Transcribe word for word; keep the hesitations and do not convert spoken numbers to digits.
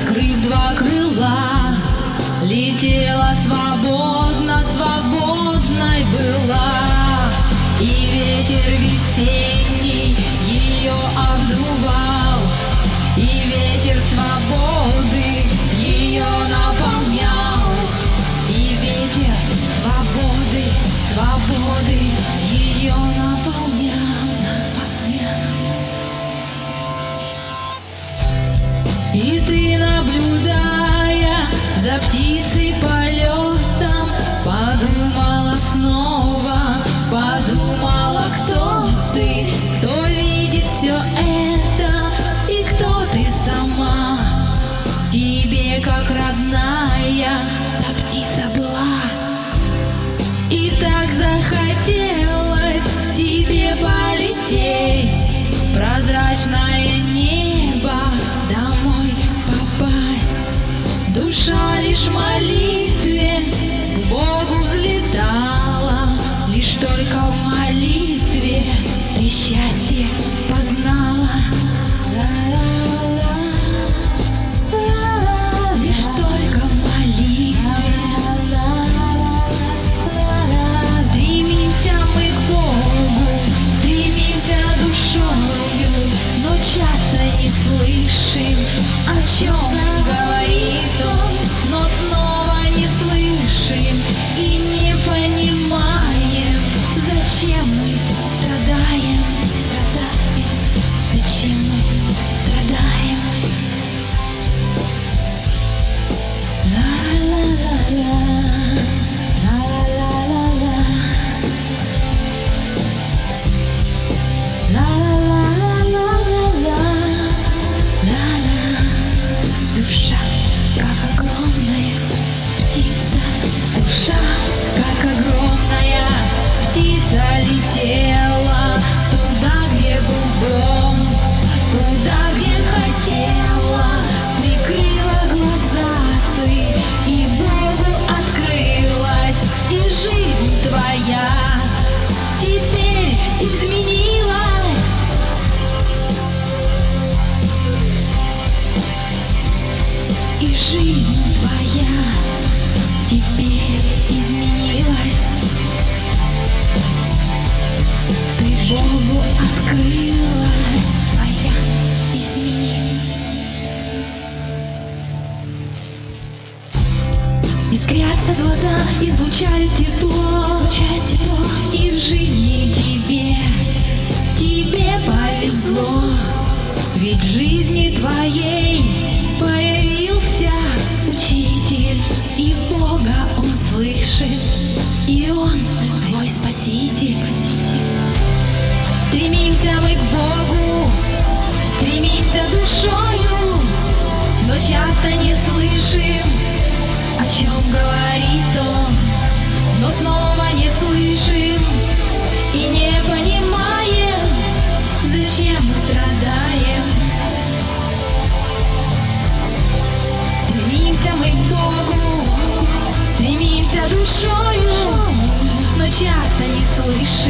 Раскрыв два крыла, летела свободно, свободной была. И ветер весенний ее обдувал, и ветер свободы ее наполнял, и ветер свободы, свободы ее наполнял, наполнял. И ты, наблюдая за птицей полетом, подумала снова, подумала, кто ты, кто видит все это, и кто ты сама. Тебе, как родная, та птица была. И так захотелось тебе полететь в прозрачное небо, домой попасть. Душа лишь в молитве к Богу взлетала, лишь только в молитве ты счастье познала. Лишь только в молитве стремимся мы к Богу, стремимся душою, но часто не слышим, о чем говорит Он, но снова не слышим и не понимаем, зачем мы страдаем, страдаем, зачем мы страдаем. Ла-ла-ла-ла, ла-ла-ла-ла-ла, ла-ла-ла-ла-ла-ла, ла-ла. Душа, как огромная птица, душа, как огромная птица, летела туда, где был дом, туда, где хотела. Прикрыла глаза ты, и Богу открылась, и жизнь твоя теперь изменилась. И жизнь твоя теперь изменилась. Ты Богу открыла, твоя изменилась. Искрятся глаза, излучают тепло, излучают тепло. И в жизни тебе, тебе повезло, ведь в жизни твоей появился учитель, и Бога он слышит, и Он твой спаситель. Стремимся мы к Богу, стремимся душою, но часто не слышим, о чем говорит Он, но снова не слышим и не понимаем, зачем мы страдаем. Стремимся мы к Богу, стремимся душою, но часто не слышим